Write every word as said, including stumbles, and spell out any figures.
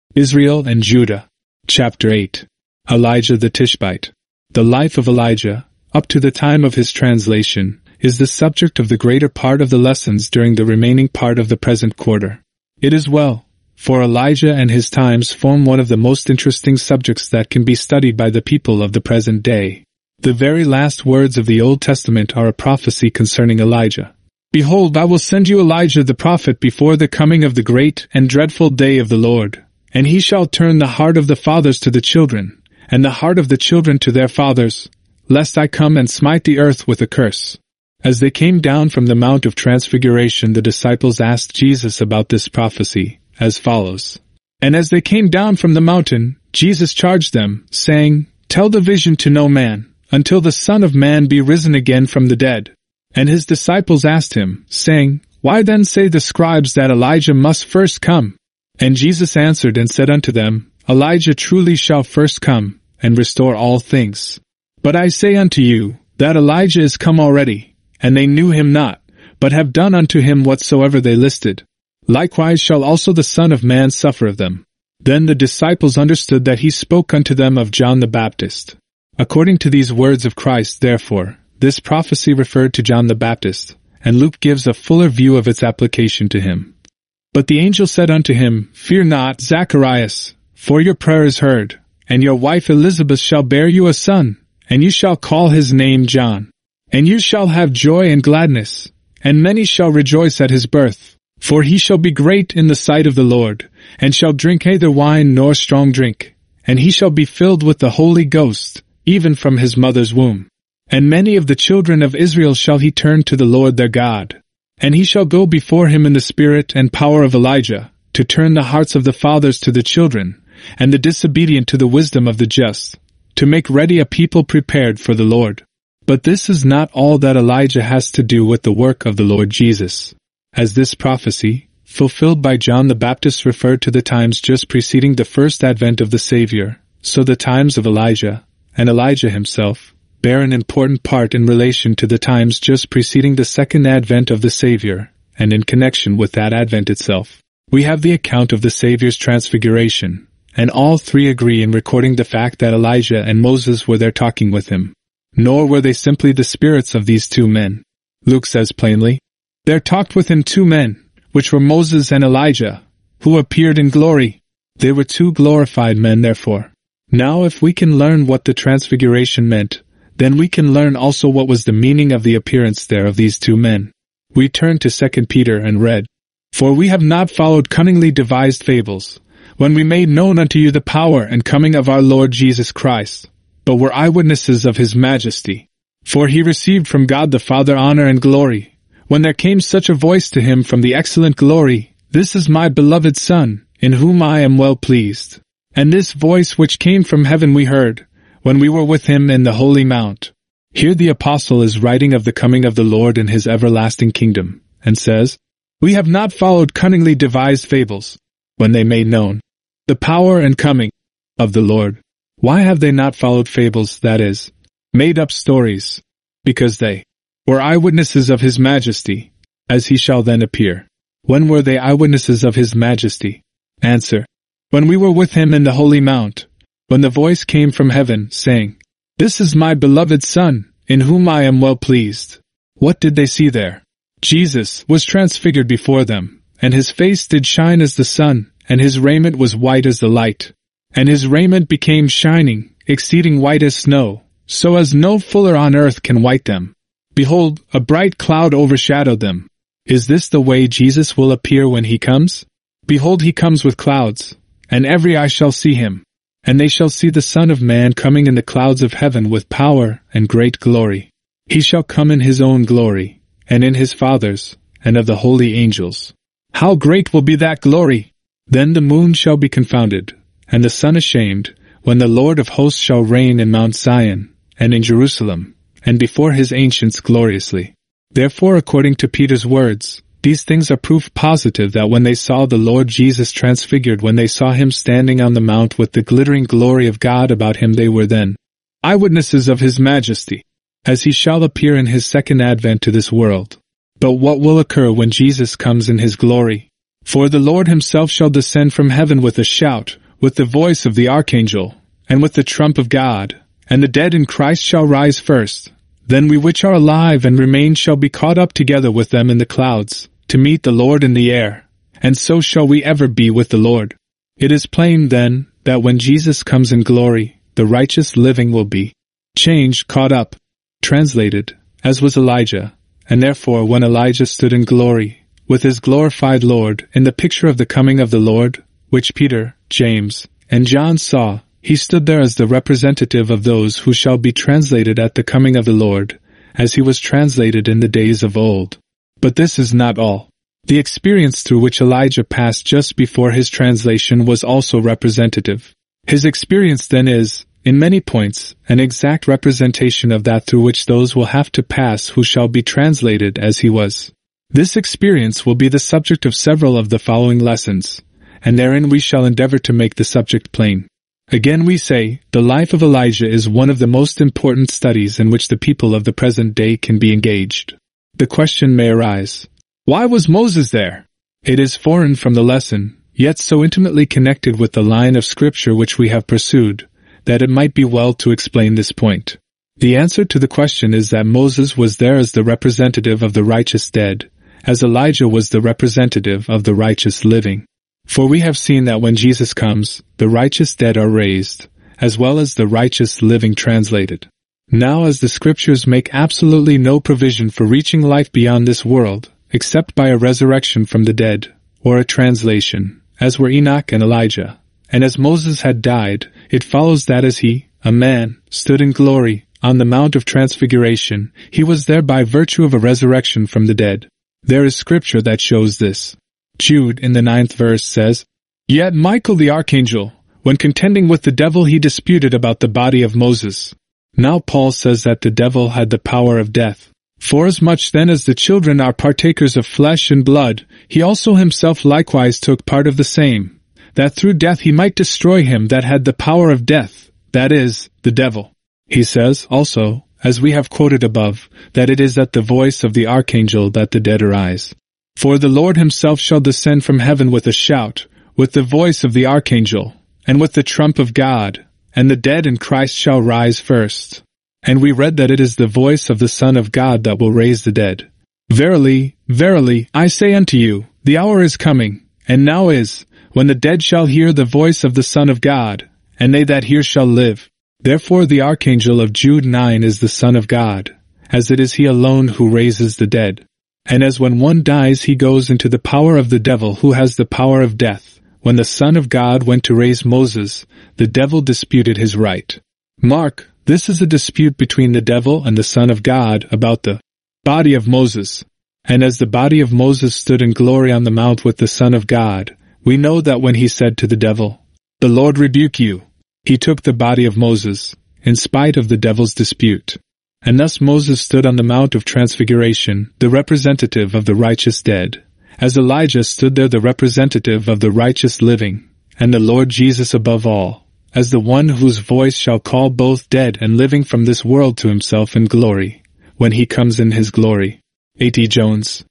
Israel and Judah. Chapter eight. Elijah the Tishbite. The life of Elijah, up to the time of his translation, is the subject of the greater part of the lessons during the remaining part of the present quarter. It is well, for Elijah and his times form one of the most interesting subjects that can be studied by the people of the present day. The very last words of the Old Testament are a prophecy concerning Elijah. Behold, I will send you Elijah the prophet before the coming of the great and dreadful day of the Lord, and he shall turn the heart of the fathers to the children, and the heart of the children to their fathers, lest I come and smite the earth with a curse. As they came down from the Mount of Transfiguration, the disciples asked Jesus about this prophecy, as follows. And as they came down from the mountain, Jesus charged them, saying, Tell the vision to no man, until the Son of Man be risen again from the dead. And his disciples asked him, saying, Why then say the scribes that Elijah must first come? And Jesus answered and said unto them, Elijah truly shall first come, and restore all things. But I say unto you, that Elijah is come already, and they knew him not, but have done unto him whatsoever they listed. Likewise shall also the Son of Man suffer of them. Then the disciples understood that he spoke unto them of John the Baptist. According to these words of Christ, therefore, this prophecy referred to John the Baptist, and Luke gives a fuller view of its application to him. But the angel said unto him, Fear not, Zacharias, for your prayer is heard, and your wife Elizabeth shall bear you a son, and you shall call his name John. And you shall have joy and gladness, and many shall rejoice at his birth. For he shall be great in the sight of the Lord, and shall drink neither wine nor strong drink, and he shall be filled with the Holy Ghost, even from his mother's womb. And many of the children of Israel shall he turn to the Lord their God. And he shall go before him in the spirit and power of Elijah, to turn the hearts of the fathers to the children, and the disobedient to the wisdom of the just, to make ready a people prepared for the Lord. But this is not all that Elijah has to do with the work of the Lord Jesus. As this prophecy, fulfilled by John the Baptist, referred to the times just preceding the first advent of the Savior, so the times of Elijah, and Elijah himself, bear an important part in relation to the times just preceding the second advent of the Savior, and in connection with that advent itself. We have the account of the Savior's transfiguration, and all three agree in recording the fact that Elijah and Moses were there talking with him. Nor were they simply the spirits of these two men. Luke says plainly, There talked with him two men, which were Moses and Elijah, who appeared in glory. They were two glorified men therefore. Now if we can learn what the transfiguration meant, then we can learn also what was the meaning of the appearance there of these two men. We turn to Second Peter and read, For we have not followed cunningly devised fables, when we made known unto you the power and coming of our Lord Jesus Christ, but were eyewitnesses of his majesty. For he received from God the Father honor and glory, when there came such a voice to him from the excellent glory, This is my beloved Son, in whom I am well pleased. And this voice which came from heaven we heard, when we were with him in the holy mount. Here the apostle is writing of the coming of the Lord in his everlasting kingdom, and says, We have not followed cunningly devised fables, when they made known the power and coming of the Lord. Why have they not followed fables, that is, made up stories? Because they were eyewitnesses of his majesty, as he shall then appear. When were they eyewitnesses of his majesty? Answer, When we were with him in the holy mount, when the voice came from heaven, saying, This is my beloved Son, in whom I am well pleased. What did they see there? Jesus was transfigured before them, and his face did shine as the sun, and his raiment was white as the light. And his raiment became shining, exceeding white as snow, so as no fuller on earth can white them. Behold, a bright cloud overshadowed them. Is this the way Jesus will appear when he comes? Behold, he comes with clouds, and every eye shall see him. And they shall see the Son of Man coming in the clouds of heaven with power and great glory. He shall come in his own glory, and in his Father's, and of the holy angels. How great will be that glory! Then the moon shall be confounded, and the sun ashamed, when the Lord of hosts shall reign in Mount Zion, and in Jerusalem, and before his ancients gloriously. Therefore, according to Peter's words, these things are proof positive that when they saw the Lord Jesus transfigured, when they saw him standing on the mount with the glittering glory of God about him, they were then eyewitnesses of his majesty, as he shall appear in his second advent to this world. But what will occur when Jesus comes in his glory? For the Lord himself shall descend from heaven with a shout, with the voice of the archangel, and with the trump of God, and the dead in Christ shall rise first. Then we which are alive and remain shall be caught up together with them in the clouds, to meet the Lord in the air, and so shall we ever be with the Lord. It is plain, then, that when Jesus comes in glory, the righteous living will be changed, caught up, translated, as was Elijah, and therefore when Elijah stood in glory, with his glorified Lord, in the picture of the coming of the Lord, which Peter, James, and John saw, he stood there as the representative of those who shall be translated at the coming of the Lord, as he was translated in the days of old. But this is not all. The experience through which Elijah passed just before his translation was also representative. His experience then is, in many points, an exact representation of that through which those will have to pass who shall be translated as he was. This experience will be the subject of several of the following lessons, and therein we shall endeavor to make the subject plain. Again we say, the life of Elijah is one of the most important studies in which the people of the present day can be engaged. The question may arise, why was Moses there? It is foreign from the lesson, yet so intimately connected with the line of scripture which we have pursued, that it might be well to explain this point. The answer to the question is that Moses was there as the representative of the righteous dead, as Elijah was the representative of the righteous living. For we have seen that when Jesus comes, the righteous dead are raised, as well as the righteous living translated. Now as the scriptures make absolutely no provision for reaching life beyond this world, except by a resurrection from the dead, or a translation, as were Enoch and Elijah, and as Moses had died, it follows that as he, a man, stood in glory, on the Mount of Transfiguration, he was there by virtue of a resurrection from the dead. There is scripture that shows this. Jude, in the ninth verse, says, Yet Michael the archangel, when contending with the devil he disputed about the body of Moses. Now Paul says that the devil had the power of death. Forasmuch then as the children are partakers of flesh and blood, he also himself likewise took part of the same, that through death he might destroy him that had the power of death, that is, the devil. He says, also, as we have quoted above, that it is at the voice of the archangel that the dead arise. For the Lord himself shall descend from heaven with a shout, with the voice of the archangel, and with the trump of God, and the dead in Christ shall rise first. And we read that it is the voice of the Son of God that will raise the dead. Verily, verily, I say unto you, the hour is coming, and now is, when the dead shall hear the voice of the Son of God, and they that hear shall live. Therefore the archangel of Jude nine is the Son of God, as it is he alone who raises the dead. And as when one dies he goes into the power of the devil who has the power of death, when the Son of God went to raise Moses, the devil disputed his right. Mark, this is a dispute between the devil and the Son of God about the body of Moses. And as the body of Moses stood in glory on the mount with the Son of God, we know that when he said to the devil, The Lord rebuke you, he took the body of Moses, in spite of the devil's dispute. And thus Moses stood on the Mount of Transfiguration, the representative of the righteous dead, as Elijah stood there the representative of the righteous living, and the Lord Jesus above all, as the one whose voice shall call both dead and living from this world to himself in glory, when he comes in his glory. A T Jones.